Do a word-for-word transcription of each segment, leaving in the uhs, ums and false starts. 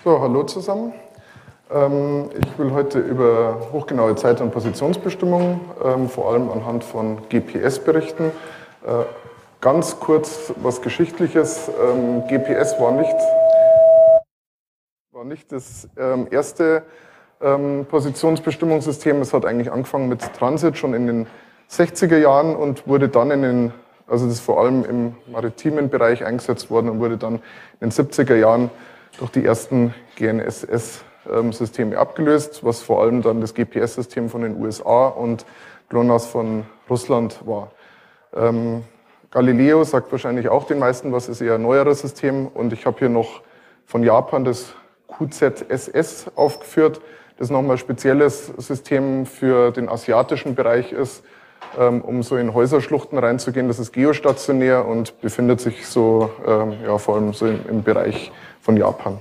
So, hallo zusammen. Ähm, ich will heute über hochgenaue Zeit- und Positionsbestimmung, ähm, vor allem anhand von G P S berichten. Äh, ganz kurz was Geschichtliches. Ähm, G P S war nicht, war nicht das ähm, erste ähm, Positionsbestimmungssystem. Es hat eigentlich angefangen mit Transit schon in den sechziger Jahren und wurde dann in den, also das ist vor allem im maritimen Bereich eingesetzt worden und wurde dann in den siebziger Jahren durch die ersten G N S S-Systeme abgelöst, was vor allem dann das G P S-System von den U S A und GLONASS von Russland war. Ähm, Galileo sagt wahrscheinlich auch den meisten was, ist eher ein neueres System, und ich habe hier noch von Japan das Q Z S S aufgeführt, das nochmal ein spezielles System für den asiatischen Bereich ist, ähm, um so in Häuserschluchten reinzugehen. Das ist geostationär und befindet sich so, ähm, ja, vor allem so im, im Bereich von Japan.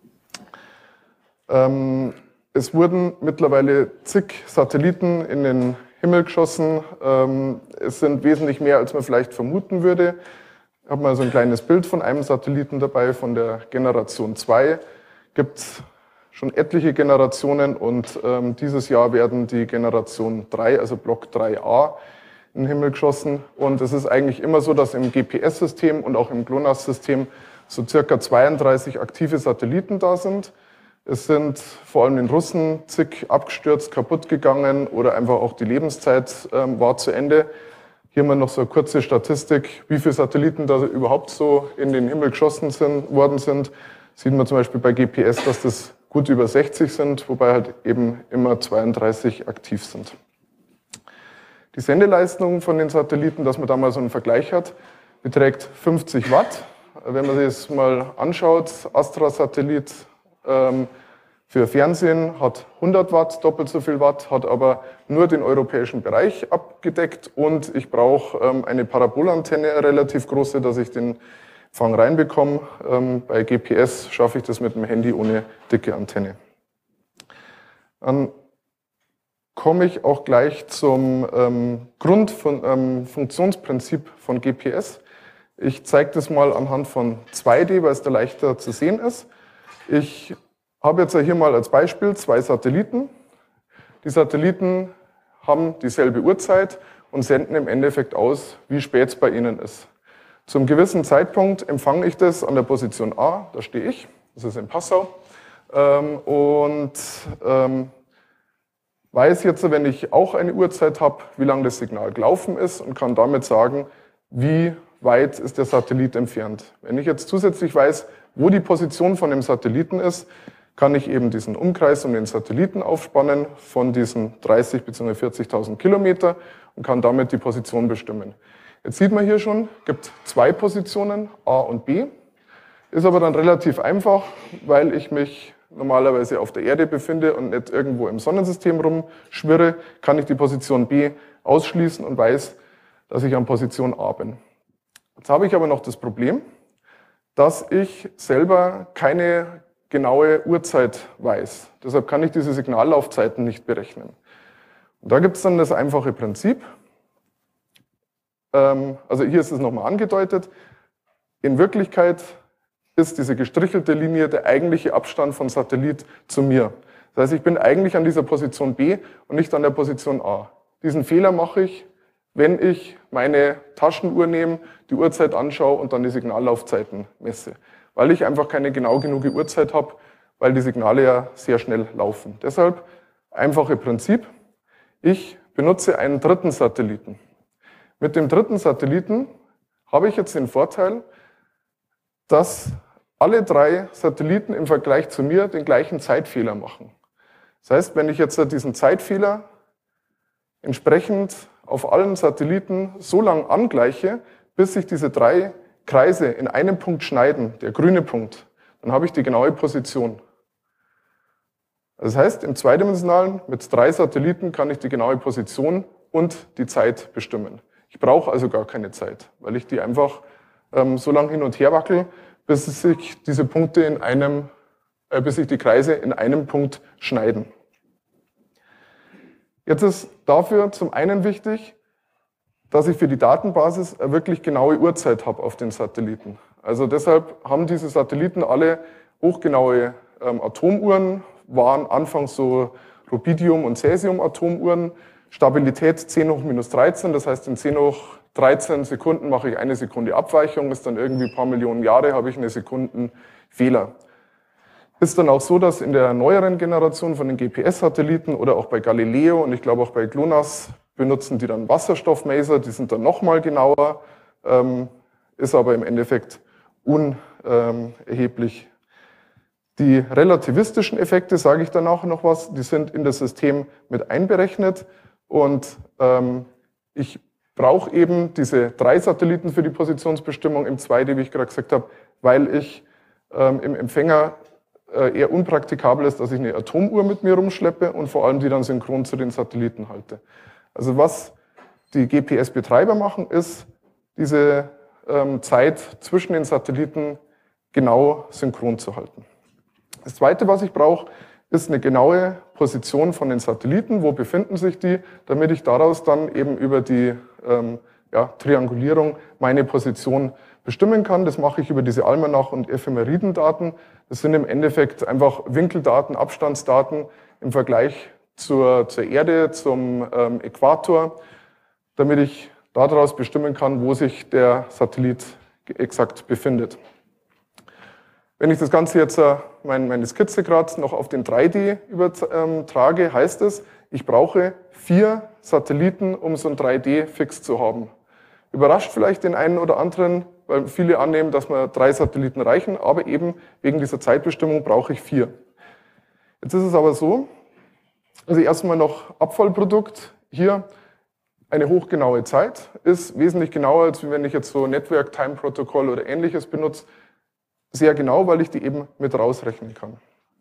Ähm, es wurden mittlerweile zig Satelliten in den Himmel geschossen. Ähm, es sind wesentlich mehr, als man vielleicht vermuten würde. Ich habe mal so ein kleines Bild von einem Satelliten dabei, von der Generation zwei. Gibt es schon etliche Generationen, und ähm, dieses Jahr werden die Generation drei, also Block drei a, in den Himmel geschossen. Und es ist eigentlich immer so, dass im G P S-System und auch im GLONASS-System so circa zweiunddreißig aktive Satelliten da sind. Es sind vor allem den Russen zig abgestürzt, kaputt gegangen oder einfach auch die Lebenszeit ähm, war zu Ende. Hier mal noch so eine kurze Statistik, wie viele Satelliten da überhaupt so in den Himmel geschossen sind, worden sind. Sieht man zum Beispiel bei G P S, dass das gut über sechzig sind, wobei halt eben immer zweiunddreißig aktiv sind. Die Sendeleistung von den Satelliten, dass man da mal so einen Vergleich hat, beträgt fünfzig Watt. Wenn man sich das mal anschaut, Astra-Satellit ähm, für Fernsehen hat hundert Watt, doppelt so viel Watt, hat aber nur den europäischen Bereich abgedeckt, und ich brauche ähm, eine Parabolantenne, relativ große, dass ich den Empfang reinbekomme. Ähm, bei G P S schaffe ich das mit dem Handy ohne dicke Antenne. Dann komme ich auch gleich zum ähm, Grundfunktionsprinzip ähm, von G P S. Ich zeige das mal anhand von zwei D, weil es da leichter zu sehen ist. Ich habe jetzt hier mal als Beispiel zwei Satelliten. Die Satelliten haben dieselbe Uhrzeit und senden im Endeffekt aus, wie spät es bei ihnen ist. Zum gewissen Zeitpunkt empfange ich das an der Position A, da stehe ich, das ist in Passau, ähm, und ähm, weiß jetzt, wenn ich auch eine Uhrzeit habe, wie lange das Signal gelaufen ist, und kann damit sagen, wie weit ist der Satellit entfernt. Wenn ich jetzt zusätzlich weiß, wo die Position von dem Satelliten ist, kann ich eben diesen Umkreis um den Satelliten aufspannen von diesen dreißig bis vierzigtausend Kilometer und kann damit die Position bestimmen. Jetzt sieht man hier schon, es gibt zwei Positionen, A und B. Ist aber dann relativ einfach, weil ich mich normalerweise auf der Erde befinde und nicht irgendwo im Sonnensystem rumschwirre, kann ich die Position B ausschließen und weiß, dass ich an Position A bin. Jetzt habe ich aber noch das Problem, dass ich selber keine genaue Uhrzeit weiß. Deshalb kann ich diese Signallaufzeiten nicht berechnen. Und da gibt es dann das einfache Prinzip. Ähm, also hier ist es nochmal angedeutet. In Wirklichkeit ist diese gestrichelte Linie der eigentliche Abstand von Satellit zu mir. Das heißt, ich bin eigentlich an dieser Position B und nicht an der Position A. Diesen Fehler mache ich, wenn ich meine Taschenuhr nehme, die Uhrzeit anschaue und dann die Signallaufzeiten messe. Weil ich einfach keine genau genug Uhrzeit habe, weil die Signale ja sehr schnell laufen. Deshalb einfache Prinzip. Ich benutze einen dritten Satelliten. Mit dem dritten Satelliten habe ich jetzt den Vorteil, dass alle drei Satelliten im Vergleich zu mir den gleichen Zeitfehler machen. Das heißt, wenn ich jetzt diesen Zeitfehler entsprechend auf allen Satelliten so lang angleiche, bis sich diese drei Kreise in einem Punkt schneiden, der grüne Punkt, dann habe ich die genaue Position. Das heißt, im zweidimensionalen mit drei Satelliten kann ich die genaue Position und die Zeit bestimmen. Ich brauche also gar keine Zeit, weil ich die einfach ähm, so lange hin und her wackel, bis sich diese Punkte in einem, äh, bis sich die Kreise in einem Punkt schneiden. Jetzt ist dafür zum einen wichtig, dass ich für die Datenbasis eine wirklich genaue Uhrzeit habe auf den Satelliten. Also deshalb haben diese Satelliten alle hochgenaue ähm, Atomuhren waren anfangs so Rubidium- und Cäsium-Atomuhren. Stabilität zehn hoch minus dreizehn, das heißt in zehn hoch dreizehn Sekunden mache ich eine Sekunde Abweichung, ist dann irgendwie ein paar Millionen Jahre, habe ich eine Sekundenfehler. Ist dann auch so, dass in der neueren Generation von den G P S-Satelliten oder auch bei Galileo und ich glaube auch bei GLONASS benutzen die dann Wasserstoffmaser, die sind dann nochmal genauer, ähm, ist aber im Endeffekt unerheblich. Die relativistischen Effekte, sage ich danach noch was, die sind in das System mit einberechnet und ähm, ich brauche eben diese drei Satelliten für die Positionsbestimmung im zwei D, wie ich gerade gesagt habe, weil ich ähm, im Empfänger äh, eher unpraktikabel ist, dass ich eine Atomuhr mit mir rumschleppe und vor allem die dann synchron zu den Satelliten halte. Also was die G P S-Betreiber machen, ist, diese ähm, Zeit zwischen den Satelliten genau synchron zu halten. Das Zweite, was ich brauche, ist eine genaue Position von den Satelliten. Wo befinden sich die, damit ich daraus dann eben über die ähm, ja, Triangulierung meine Position bestimmen kann. Das mache ich über diese Almanach- und Ephemeridendaten. Das sind im Endeffekt einfach Winkeldaten, Abstandsdaten im Vergleich zur, zur Erde, zum ähm, Äquator, damit ich daraus bestimmen kann, wo sich der Satellit exakt befindet. Wenn ich das Ganze jetzt, meine Skizze gerade noch auf den drei D übertrage, heißt es, ich brauche vier Satelliten, um so ein drei D-Fix zu haben. Überrascht vielleicht den einen oder anderen, weil viele annehmen, dass mir drei Satelliten reichen, aber eben wegen dieser Zeitbestimmung brauche ich vier. Jetzt ist es aber so, also erstmal noch Abfallprodukt hier. Eine hochgenaue Zeit ist wesentlich genauer, als wenn ich jetzt so Network Time Protocol oder ähnliches benutze. Sehr genau, weil ich die eben mit rausrechnen kann.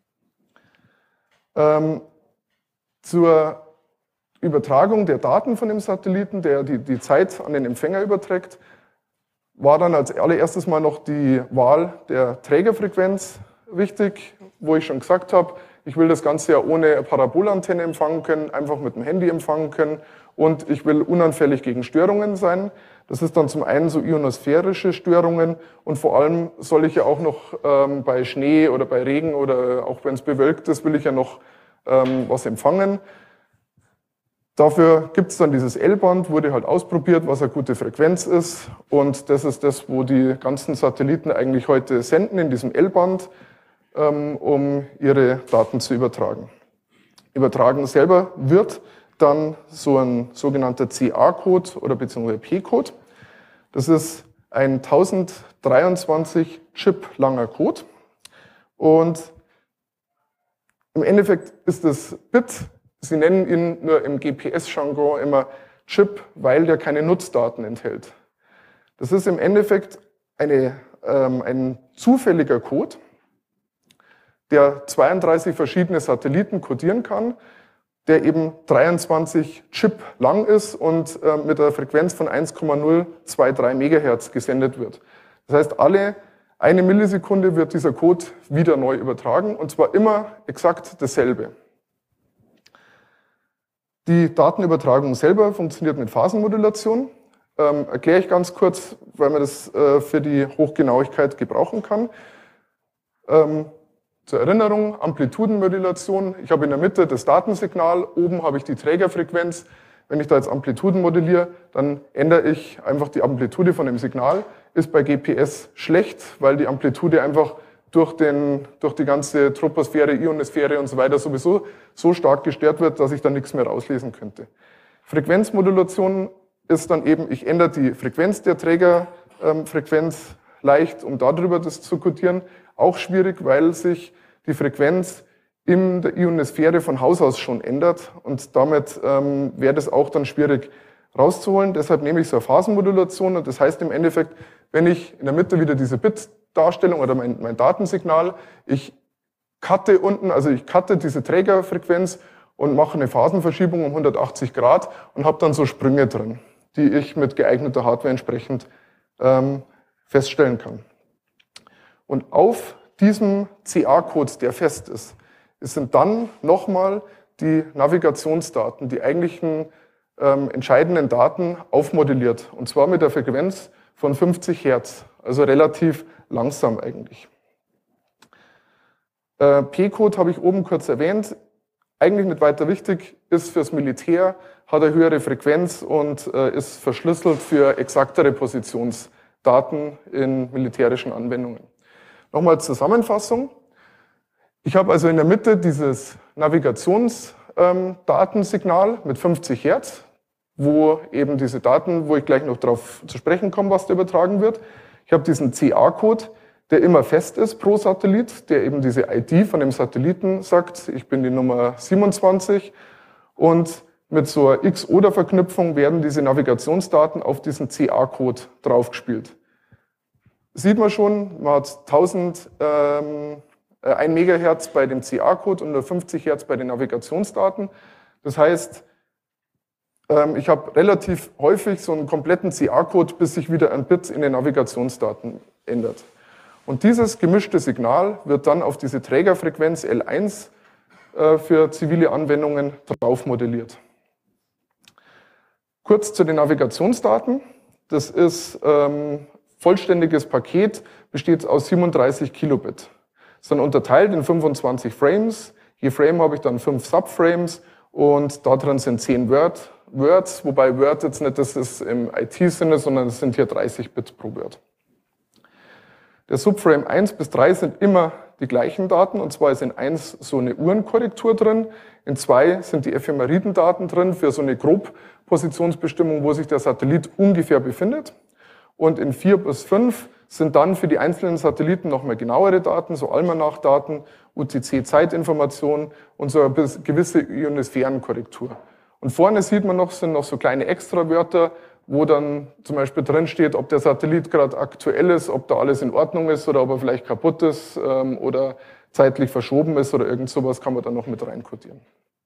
Ähm, zur Übertragung der Daten von dem Satelliten, der die, die Zeit an den Empfänger überträgt, war dann als allererstes mal noch die Wahl der Trägerfrequenz wichtig, wo ich schon gesagt habe, ich will das Ganze ja ohne Parabolantenne empfangen können, einfach mit dem Handy empfangen können und ich will unanfällig gegen Störungen sein. Das ist dann zum einen so ionosphärische Störungen und vor allem soll ich ja auch noch ähm, bei Schnee oder bei Regen oder auch wenn es bewölkt ist, will ich ja noch ähm, was empfangen. Dafür gibt es dann dieses L-Band, wurde halt ausprobiert, was eine gute Frequenz ist und das ist das, wo die ganzen Satelliten eigentlich heute senden, in diesem L-Band, ähm, um ihre Daten zu übertragen. Übertragen selber wird dann so ein sogenannter C A-Code oder beziehungsweise P-Code. Das ist ein tausenddreiundzwanzig Chip langer Code. Und im Endeffekt ist das Bit, Sie nennen ihn nur im G P S-Jargon immer Chip, weil der keine Nutzdaten enthält. Das ist im Endeffekt eine, ähm, ein zufälliger Code, der zweiunddreißig verschiedene Satelliten codieren kann, der eben dreiundzwanzig Chip lang ist und äh, mit einer Frequenz von eins Komma null zwei drei Megahertz gesendet wird. Das heißt, alle eine Millisekunde wird dieser Code wieder neu übertragen und zwar immer exakt dasselbe. Die Datenübertragung selber funktioniert mit Phasenmodulation. Ähm, erkläre ich ganz kurz, weil man das äh, für die Hochgenauigkeit gebrauchen kann. Ähm, Zur Erinnerung, Amplitudenmodulation. Ich habe in der Mitte das Datensignal, oben habe ich die Trägerfrequenz. Wenn ich da jetzt Amplituden modelliere, dann ändere ich einfach die Amplitude von dem Signal. Ist bei G P S schlecht, weil die Amplitude einfach durch, den, durch die ganze Troposphäre, Ionosphäre und so weiter sowieso so stark gestört wird, dass ich da nichts mehr rauslesen könnte. Frequenzmodulation ist dann eben, ich ändere die Frequenz der Trägerfrequenz leicht, um darüber das zu codieren. Auch schwierig, weil sich die Frequenz in der Ionosphäre von Haus aus schon ändert und damit ähm, wäre das auch dann schwierig rauszuholen. Deshalb nehme ich so eine Phasenmodulation und das heißt im Endeffekt, wenn ich in der Mitte wieder diese Bit-Darstellung oder mein, mein Datensignal, ich cutte unten, also ich cutte diese Trägerfrequenz und mache eine Phasenverschiebung um hundertachtzig Grad und habe dann so Sprünge drin, die ich mit geeigneter Hardware entsprechend ähm, feststellen kann. Und auf diesem C A-Code, der fest ist, sind dann nochmal die Navigationsdaten, die eigentlichen ähm, entscheidenden Daten aufmodelliert. Und zwar mit der Frequenz von fünfzig Hertz, also relativ langsam eigentlich. Äh, P-Code habe ich oben kurz erwähnt, eigentlich nicht weiter wichtig, ist fürs Militär, hat eine höhere Frequenz und äh, ist verschlüsselt für exaktere Positionsdaten in militärischen Anwendungen. Nochmal Zusammenfassung. Ich habe also in der Mitte dieses Navigationsdatensignal ähm, mit fünfzig Hertz, wo eben diese Daten, wo ich gleich noch darauf zu sprechen komme, was da übertragen wird. Ich habe diesen C A-Code, der immer fest ist pro Satellit, der eben diese I D von dem Satelliten sagt, ich bin die Nummer siebenundzwanzig. Und mit so einer X-Oder-Verknüpfung werden diese Navigationsdaten auf diesen C A-Code draufgespielt. Sieht man schon, man hat tausend, ähm, ein Megahertz bei dem C A-Code und nur fünfzig Hertz bei den Navigationsdaten. Das heißt, ähm, ich habe relativ häufig so einen kompletten C A-Code, bis sich wieder ein Bit in den Navigationsdaten ändert. Und dieses gemischte Signal wird dann auf diese Trägerfrequenz L eins äh, für zivile Anwendungen drauf modelliert. Kurz zu den Navigationsdaten. Das ist ähm, vollständiges Paket, besteht aus siebenunddreißig Kilobit. Ist dann unterteilt in fünfundzwanzig Frames. Je Frame habe ich dann fünf Subframes und da drin sind zehn Word, Words, wobei Word jetzt nicht das ist im I T-Sinne, sondern es sind hier dreißig Bit pro Word. Der Subframe eins bis drei sind immer die gleichen Daten, und zwar ist in eins so eine Uhrenkorrektur drin, in zwei sind die Ephemeridendaten drin für so eine Grobpositionsbestimmung, wo sich der Satellit ungefähr befindet. Und in vier bis fünf sind dann für die einzelnen Satelliten nochmal genauere Daten, so Almanach-Daten, U T C-Zeitinformationen und so eine gewisse Ionosphärenkorrektur. Und vorne sieht man noch, sind noch so kleine Extrawörter, wo dann zum Beispiel drin steht, ob der Satellit gerade aktuell ist, ob da alles in Ordnung ist oder ob er vielleicht kaputt ist ähm, oder zeitlich verschoben ist oder irgend sowas kann man dann noch mit reinkodieren.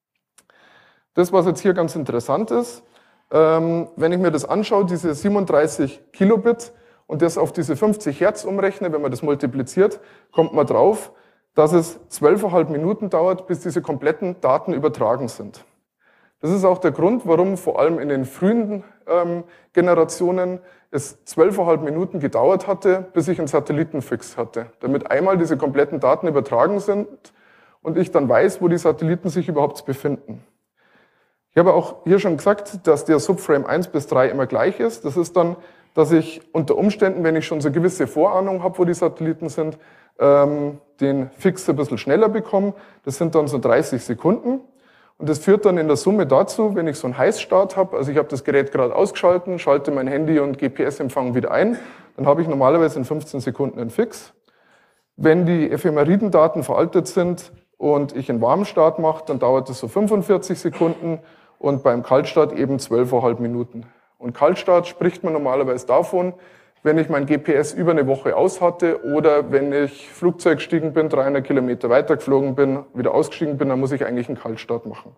Das, was jetzt hier ganz interessant ist, ähm, wenn ich mir das anschaue, diese siebenunddreißig Kilobit und das auf diese fünfzig Hertz umrechne, wenn man das multipliziert, kommt man drauf, dass es zwölf Komma fünf Minuten dauert, bis diese kompletten Daten übertragen sind. Das ist auch der Grund, warum vor allem in den frühen ähm, Generationen es zwölf Komma fünf Minuten gedauert hatte, bis ich einen Satellitenfix hatte, damit einmal diese kompletten Daten übertragen sind und ich dann weiß, wo die Satelliten sich überhaupt befinden. Ich habe auch hier schon gesagt, dass der Subframe eins bis drei immer gleich ist. Das ist dann, dass ich unter Umständen, wenn ich schon so eine gewisse Vorahnung habe, wo die Satelliten sind, ähm, den Fix ein bisschen schneller bekomme. Das sind dann so dreißig Sekunden. Und das führt dann in der Summe dazu, wenn ich so einen Heißstart habe, also ich habe das Gerät gerade ausgeschalten, schalte mein Handy und G P S-Empfang wieder ein, dann habe ich normalerweise in fünfzehn Sekunden einen Fix. Wenn die Ephemeridendaten veraltet sind und ich einen Warmstart mache, dann dauert das so fünfundvierzig Sekunden und beim Kaltstart eben zwölf Komma fünf Minuten. Und Kaltstart spricht man normalerweise davon, wenn ich mein G P S über eine Woche aus hatte oder wenn ich Flugzeug gestiegen bin, dreihundert Kilometer weitergeflogen bin, wieder ausgestiegen bin, dann muss ich eigentlich einen Kaltstart machen.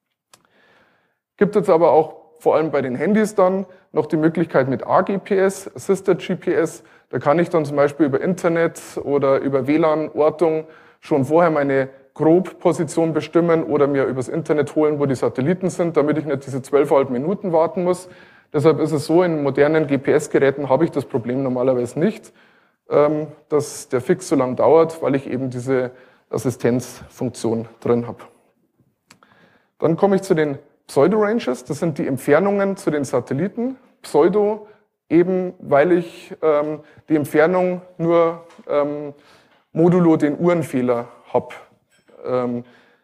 Gibt jetzt aber auch vor allem bei den Handys dann noch die Möglichkeit mit A G P S, Assisted G P S. Da kann ich dann zum Beispiel über Internet oder über W L A N-Ortung schon vorher meine Grobposition bestimmen oder mir übers Internet holen, wo die Satelliten sind, damit ich nicht diese zwölf Komma fünf Minuten warten muss. Deshalb ist es so, in modernen G P S-Geräten habe ich das Problem normalerweise nicht, dass der Fix so lange dauert, weil ich eben diese Assistenzfunktion drin habe. Dann komme ich zu den Pseudo-Ranges, das sind die Entfernungen zu den Satelliten. Pseudo eben, weil ich ähm, die Entfernung nur ähm, modulo den Uhrenfehler habe, ähm,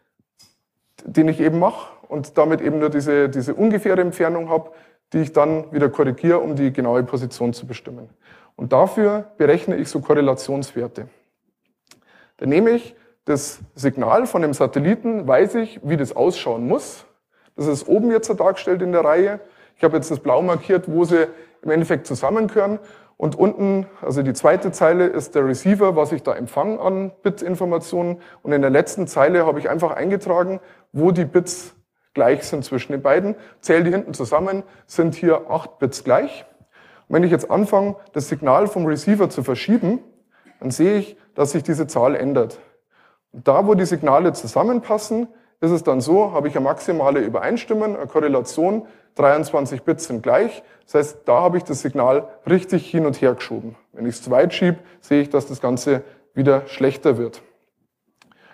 den ich eben mache und damit eben nur diese, diese ungefähre Entfernung habe, die ich dann wieder korrigiere, um die genaue Position zu bestimmen. Und dafür berechne ich so Korrelationswerte. Dann nehme ich das Signal von dem Satelliten, weiß ich, wie das ausschauen muss. Das ist oben jetzt dargestellt in der Reihe. Ich habe jetzt das blau markiert, wo sie im Endeffekt zusammengehören. Und unten, also die zweite Zeile, ist der Receiver, was ich da empfange an Bit-Informationen. Und in der letzten Zeile habe ich einfach eingetragen, wo die Bits gleich sind zwischen den beiden. Zähle die hinten zusammen, sind hier acht Bits gleich. Und wenn ich jetzt anfange, das Signal vom Receiver zu verschieben, dann sehe ich, dass sich diese Zahl ändert. Und da, wo die Signale zusammenpassen, ist es dann so, habe ich eine maximale Übereinstimmung, eine Korrelation, dreiundzwanzig Bits sind gleich. Das heißt, da habe ich das Signal richtig hin und her geschoben. Wenn ich es zu weit schiebe, sehe ich, dass das Ganze wieder schlechter wird.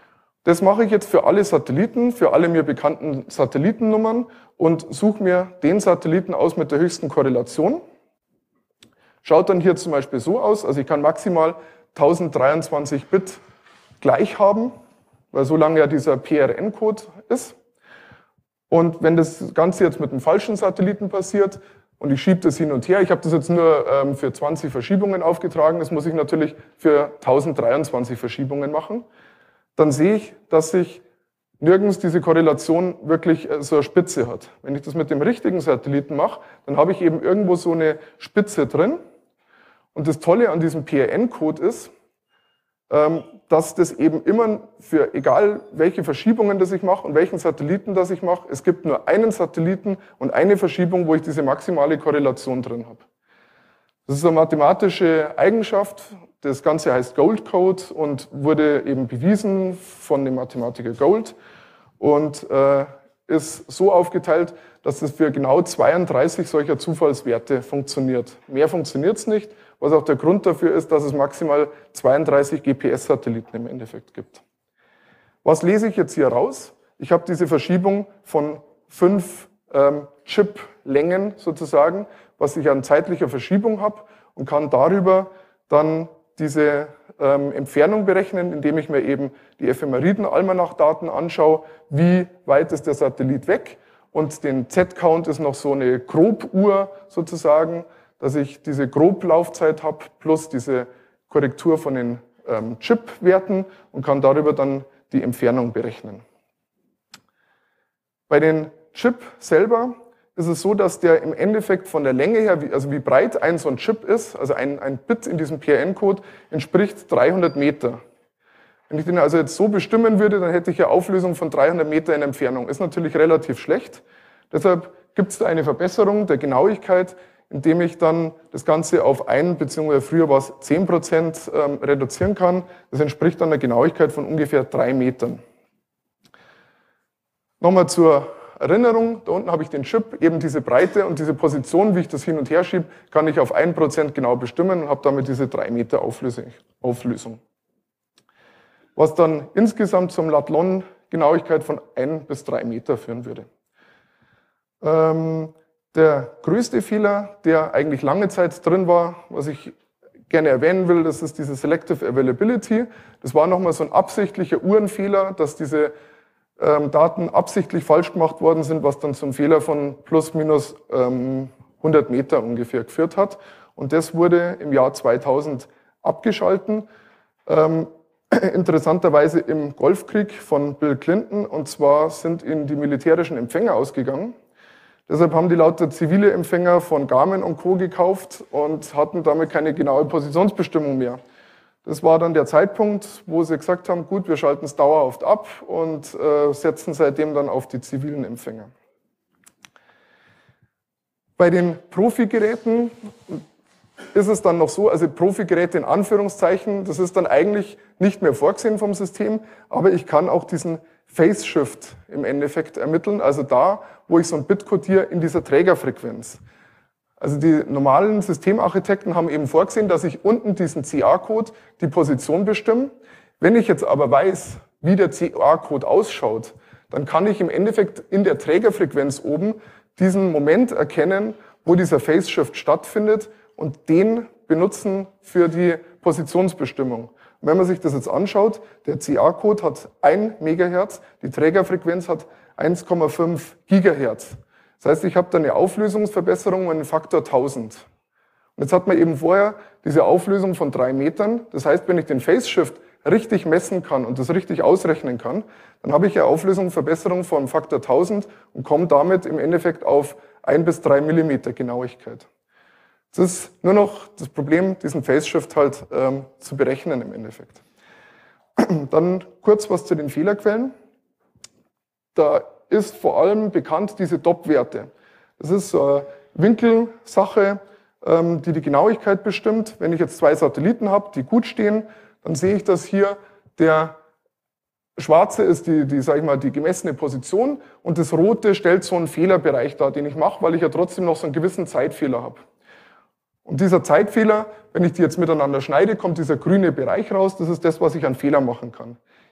Das mache ich jetzt für alle Satelliten, für alle mir bekannten Satellitennummern und suche mir den Satelliten aus mit der höchsten Korrelation. Schaut dann hier zum Beispiel so aus, also ich kann maximal tausenddreiundzwanzig Bit gleich haben, weil so lange ja dieser P R N-Code ist. Und wenn das Ganze jetzt mit einem falschen Satelliten passiert und ich schiebe das hin und her, ich habe das jetzt nur ähm, für zwanzig Verschiebungen aufgetragen, das muss ich natürlich für tausenddreiundzwanzig Verschiebungen machen, dann sehe ich, dass sich nirgends diese Korrelation wirklich so eine Spitze hat. Wenn ich das mit dem richtigen Satelliten mache, dann habe ich eben irgendwo so eine Spitze drin. Und das Tolle an diesem P R N-Code ist, dass das eben immer für egal welche Verschiebungen das ich mache und welchen Satelliten das ich mache, es gibt nur einen Satelliten und eine Verschiebung, wo ich diese maximale Korrelation drin habe. Das ist eine mathematische Eigenschaft. Das Ganze heißt Gold Code und wurde eben bewiesen von dem Mathematiker Gold und äh, ist so aufgeteilt, dass es für genau zweiunddreißig solcher Zufallswerte funktioniert. Mehr funktioniert es nicht, was auch der Grund dafür ist, dass es maximal zweiunddreißig G P S-Satelliten im Endeffekt gibt. Was lese ich jetzt hier raus? Ich habe diese Verschiebung von fünf ähm, Chip-Längen sozusagen, was ich an zeitlicher Verschiebung habe und kann darüber dann diese ähm, Entfernung berechnen, indem ich mir eben die Ephemeriden-Almanach-Daten anschaue, wie weit ist der Satellit weg. Und den Z-Count ist noch so eine Grobuhr sozusagen, dass ich diese Groblaufzeit habe plus diese Korrektur von den ähm, Chip-Werten und kann darüber dann die Entfernung berechnen. Bei den Chip selber ist es so, dass der im Endeffekt von der Länge her, also wie breit ein so ein Chip ist, also ein, ein Bit in diesem P R N-Code, entspricht dreihundert Meter. Wenn ich den also jetzt so bestimmen würde, dann hätte ich eine Auflösung von dreihundert Meter in Entfernung. Ist natürlich relativ schlecht. Deshalb gibt es da eine Verbesserung der Genauigkeit, indem ich dann das Ganze auf ein, beziehungsweise früher war es zehn Prozent ähm, reduzieren kann. Das entspricht dann einer Genauigkeit von ungefähr drei Metern. Nochmal zur Erinnerung, da unten habe ich den Chip, eben diese Breite und diese Position, wie ich das hin und her schiebe, kann ich auf ein Prozent genau bestimmen und habe damit diese drei Meter Auflösung. Was dann insgesamt zum Lat-Lon-Genauigkeit von ein bis drei Meter führen würde. Ähm, der größte Fehler, der eigentlich lange Zeit drin war, was ich gerne erwähnen will, das ist diese Selective Availability. Das war nochmal so ein absichtlicher Uhrenfehler, dass diese ähm, Daten absichtlich falsch gemacht worden sind, was dann zum Fehler von plus minus ähm, hundert Meter ungefähr geführt hat. Und das wurde im Jahr zweitausend abgeschalten. Ähm, interessanterweise im Golfkrieg von Bill Clinton, und zwar sind ihnen die militärischen Empfänger ausgegangen. Deshalb haben die lauter zivile Empfänger von Garmin und Co. gekauft und hatten damit keine genaue Positionsbestimmung mehr. Das war dann der Zeitpunkt, wo sie gesagt haben, gut, wir schalten es dauerhaft ab und äh, setzen seitdem dann auf die zivilen Empfänger. Bei den Profi-Geräten ist es dann noch so, also Profi-Geräte in Anführungszeichen, das ist dann eigentlich nicht mehr vorgesehen vom System, aber ich kann auch diesen Phase Shift im Endeffekt ermitteln, also da, wo ich so ein Bit codiere in dieser Trägerfrequenz. Also die normalen Systemarchitekten haben eben vorgesehen, dass ich unten diesen C A-Code, die Position bestimme. Wenn ich jetzt aber weiß, wie der C A-Code ausschaut, dann kann ich im Endeffekt in der Trägerfrequenz oben diesen Moment erkennen, wo dieser Phase Shift stattfindet und den benutzen für die Positionsbestimmung. Und wenn man sich das jetzt anschaut, der C A-Code hat ein Megahertz, die Trägerfrequenz hat eins Komma fünf Gigahertz. Das heißt, ich habe da eine Auflösungsverbesserung um einen Faktor tausend. Und jetzt hat man eben vorher diese Auflösung von drei Metern. Das heißt, wenn ich den Phase Shift richtig messen kann und das richtig ausrechnen kann, dann habe ich eine Auflösungsverbesserung von Faktor tausend und komme damit im Endeffekt auf ein bis drei Millimeter Genauigkeit. Das ist nur noch das Problem, diesen Phase Shift halt ähm, zu berechnen im Endeffekt. Dann kurz was zu den Fehlerquellen. Da ist vor allem bekannt diese D O P-Werte. Das ist so eine Winkelsache, ähm, die die Genauigkeit bestimmt. Wenn ich jetzt zwei Satelliten habe, die gut stehen, dann sehe ich, dass hier der schwarze ist die, die, sag ich mal, die gemessene Position und das rote stellt so einen Fehlerbereich dar, den ich mache, weil ich ja trotzdem noch so einen gewissen Zeitfehler habe. Und dieser Zeitfehler, wenn ich die jetzt miteinander schneide, kommt dieser grüne Bereich raus. Das ist das, was ich an Fehler machen kann.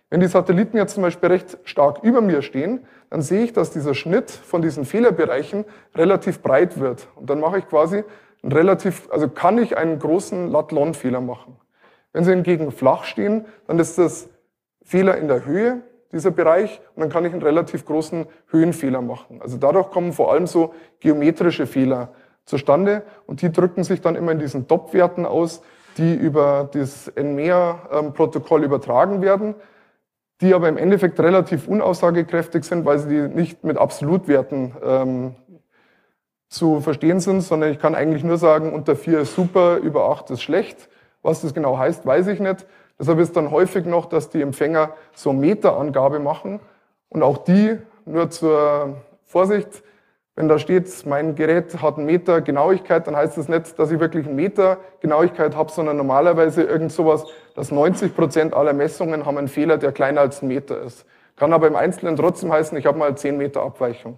Wenn die Satelliten jetzt zum Beispiel recht stark über mir stehen, dann sehe ich, dass dieser Schnitt von diesen Fehlerbereichen relativ breit wird. Und dann mache ich quasi einen relativ, also kann ich einen großen Lat-Lon-Fehler machen. Wenn sie hingegen flach stehen, dann ist das Fehler in der Höhe, dieser Bereich, und dann kann ich einen relativ großen Höhenfehler machen. Also dadurch kommen vor allem so geometrische Fehler zustande und die drücken sich dann immer in diesen D O P-Werten aus, die über das N M E A-Protokoll übertragen werden, die aber im Endeffekt relativ unaussagekräftig sind, weil sie die nicht mit Absolutwerten ähm, zu verstehen sind, sondern ich kann eigentlich nur sagen, unter vier ist super, über acht ist schlecht. Was das genau heißt, weiß ich nicht. Deshalb ist dann häufig noch, dass die Empfänger so Meterangabe machen und auch die, nur zur Vorsicht, wenn da steht, mein Gerät hat einen Meter Genauigkeit, dann heißt das nicht, dass ich wirklich einen Meter Genauigkeit habe, sondern normalerweise irgend sowas, dass neunzig Prozent aller Messungen haben einen Fehler, der kleiner als ein Meter ist. Kann aber im Einzelnen trotzdem heißen, ich habe mal zehn Meter Abweichung.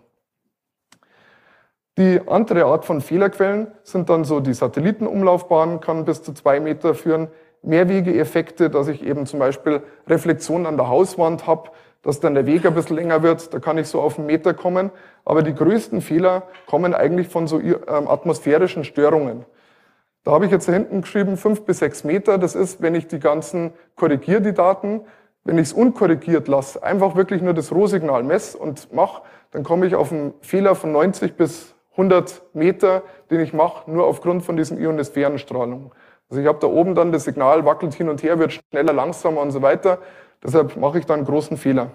Die andere Art von Fehlerquellen sind dann so die Satellitenumlaufbahn, kann bis zu zwei Meter führen. Mehrwegeeffekte, dass ich eben zum Beispiel Reflexionen an der Hauswand habe, dass dann der Weg ein bisschen länger wird, da kann ich so auf einen Meter kommen. Aber die größten Fehler kommen eigentlich von so ähm, atmosphärischen Störungen. Da habe ich jetzt da hinten geschrieben, fünf bis sechs Meter. Das ist, wenn ich die ganzen korrigiere, die Daten. Wenn ich es unkorrigiert lasse, einfach wirklich nur das Rohsignal messe und mache, dann komme ich auf einen Fehler von neunzig bis hundert Meter, den ich mache, nur aufgrund von diesen Ionosphärenstrahlungen. Also ich habe da oben dann das Signal, wackelt hin und her, wird schneller, langsamer und so weiter. Deshalb mache ich da einen großen Fehler.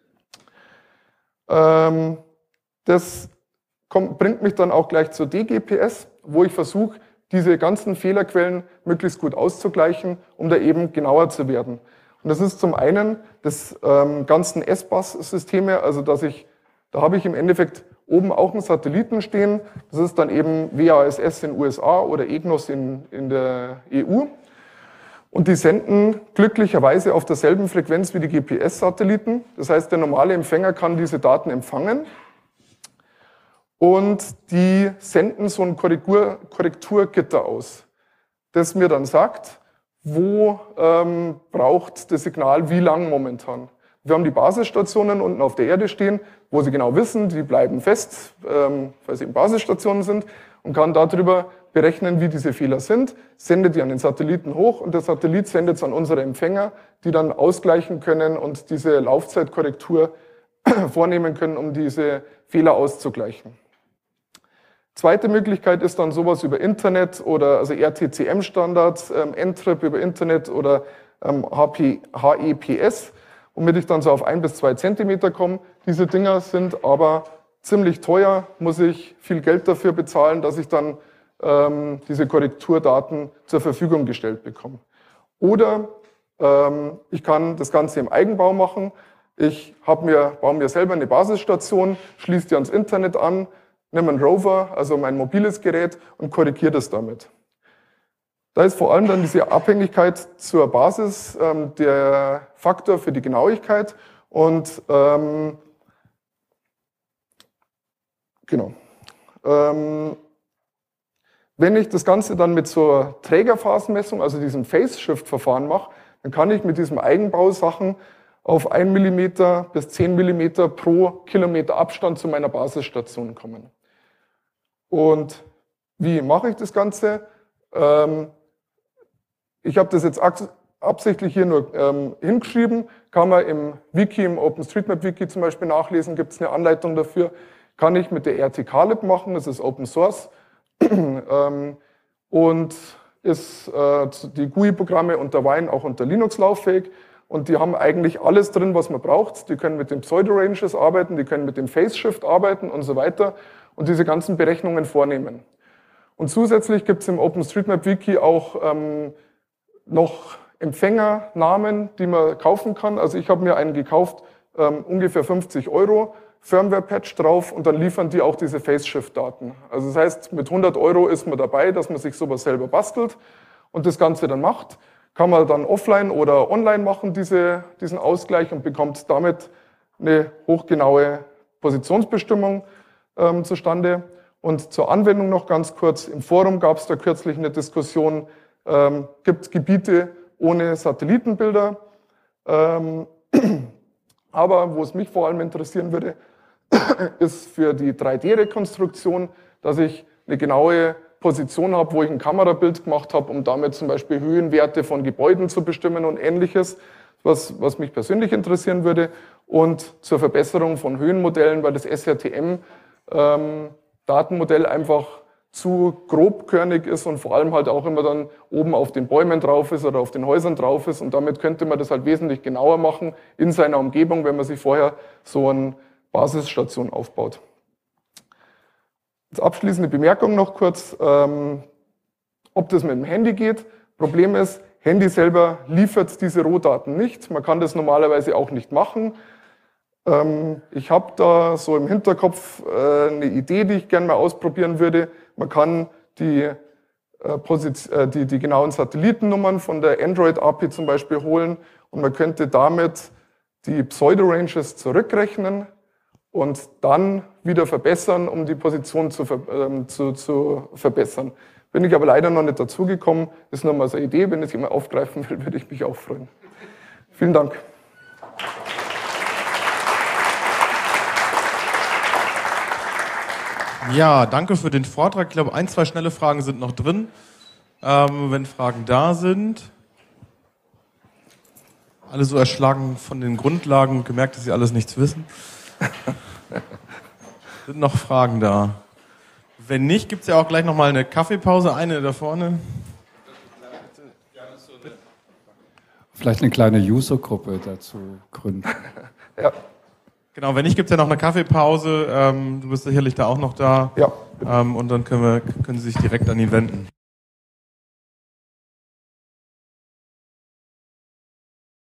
Ähm, das kommt, bringt mich dann auch gleich zur D G P S, wo ich versuche, diese ganzen Fehlerquellen möglichst gut auszugleichen, um da eben genauer zu werden. Und das ist zum einen das ähm, ganzen S-Bus-Systeme, also dass ich, da habe ich im Endeffekt oben auch einen Satelliten stehen. Das ist dann eben W A S S in den U S A oder EGNOS in, in der E U. Und die senden glücklicherweise auf derselben Frequenz wie die G P S-Satelliten. Das heißt, der normale Empfänger kann diese Daten empfangen. Und die senden so ein Korrektur, Korrekturgitter aus, das mir dann sagt, wo ähm, braucht das Signal wie lang momentan. Wir haben die Basisstationen unten auf der Erde stehen, wo sie genau wissen, die bleiben fest, ähm, weil sie eben Basisstationen sind, und kann darüber berechnen, wie diese Fehler sind, sendet die an den Satelliten hoch und der Satellit sendet es an unsere Empfänger, die dann ausgleichen können und diese Laufzeitkorrektur vornehmen können, um diese Fehler auszugleichen. Zweite Möglichkeit ist dann sowas über Internet oder also R T C M-Standards, ähm, N T R I P über Internet oder ähm, H E P S, womit ich dann so auf ein bis zwei Zentimeter komme. Diese Dinger sind aber ziemlich teuer, muss ich viel Geld dafür bezahlen, dass ich dann ähm, diese Korrekturdaten zur Verfügung gestellt bekomme. Oder ähm, ich kann das Ganze im Eigenbau machen. Ich hab mir, baue mir selber eine Basisstation, schließe die ans Internet an, nehme einen Rover, also mein mobiles Gerät, und korrigiere das damit. Da ist vor allem dann diese Abhängigkeit zur Basis ähm, der Faktor für die Genauigkeit. Und ähm, genau. Ähm, wenn ich das Ganze dann mit so einer Trägerphasenmessung, also diesem Phase-Shift-Verfahren mache, dann kann ich mit diesem Eigenbausachen auf ein Millimeter bis zehn Millimeter pro Kilometer Abstand zu meiner Basisstation kommen. Und wie mache ich das Ganze? Ähm, ich habe das jetzt absichtlich hier nur ähm, hingeschrieben, kann man im Wiki, im OpenStreetMap-Wiki zum Beispiel nachlesen, gibt es eine Anleitung dafür, kann ich mit der R T K-Lib machen, das ist Open Source ähm, und ist äh, die G U I-Programme unter Wine auch unter Linux lauffähig. Und die haben eigentlich alles drin, was man braucht. Die können mit den Pseudo-Ranges arbeiten, die können mit dem Phase-Shift arbeiten und so weiter und diese ganzen Berechnungen vornehmen. Und zusätzlich gibt es im OpenStreetMap-Wiki auch ähm, noch Empfängernamen, die man kaufen kann. Also ich habe mir einen gekauft, ähm, ungefähr fünfzig Euro, Firmware-Patch drauf, und dann liefern die auch diese Phase-Shift-Daten. Also das heißt, mit hundert Euro ist man dabei, dass man sich sowas selber bastelt und das Ganze dann macht. Kann man dann offline oder online machen, diese, diesen Ausgleich, und bekommt damit eine hochgenaue Positionsbestimmung ähm, zustande. Und zur Anwendung noch ganz kurz. Im Forum gab es da kürzlich eine Diskussion, ähm, gibt es Gebiete ohne Satellitenbilder. Ähm, Aber wo es mich vor allem interessieren würde, ist für die drei D-Rekonstruktion, dass ich eine genaue Position habe, wo ich ein Kamerabild gemacht habe, um damit zum Beispiel Höhenwerte von Gebäuden zu bestimmen und Ähnliches, was, was mich persönlich interessieren würde. Und zur Verbesserung von Höhenmodellen, weil das S R T M-Datenmodell ähm, einfach zu grobkörnig ist und vor allem halt auch immer dann oben auf den Bäumen drauf ist oder auf den Häusern drauf ist. Und damit könnte man das halt wesentlich genauer machen in seiner Umgebung, wenn man sich vorher so eine Basisstation aufbaut. Als abschließende Bemerkung noch kurz, ähm, ob das mit dem Handy geht. Problem ist, Handy selber liefert diese Rohdaten nicht. Man kann das normalerweise auch nicht machen. Ähm, ich habe da so im Hinterkopf äh, eine Idee, die ich gerne mal ausprobieren würde. Man kann die, äh, Position, äh, die, die genauen Satellitennummern von der Android-A P I zum Beispiel holen und man könnte damit die Pseudo-Ranges zurückrechnen und dann wieder verbessern, um die Position zu, ver ähm, zu, zu verbessern. Bin ich aber leider noch nicht dazu gekommen. Ist nur mal so eine Idee. Wenn es jemand aufgreifen will, würde ich mich auch freuen. Vielen Dank. Ja, danke für den Vortrag. Ich glaube, ein, zwei schnelle Fragen sind noch drin. Ähm, wenn Fragen da sind. Alle so erschlagen von den Grundlagen und gemerkt, dass sie alles nichts wissen. Sind noch Fragen da? Wenn nicht, gibt es ja auch gleich nochmal eine Kaffeepause. Eine da vorne. Vielleicht eine kleine User-Gruppe dazu gründen. Ja. Genau, wenn nicht, gibt es ja noch eine Kaffeepause. Ähm, du bist sicherlich da auch noch da. Ja. Ähm, und dann können, wir, können Sie sich direkt an ihn wenden.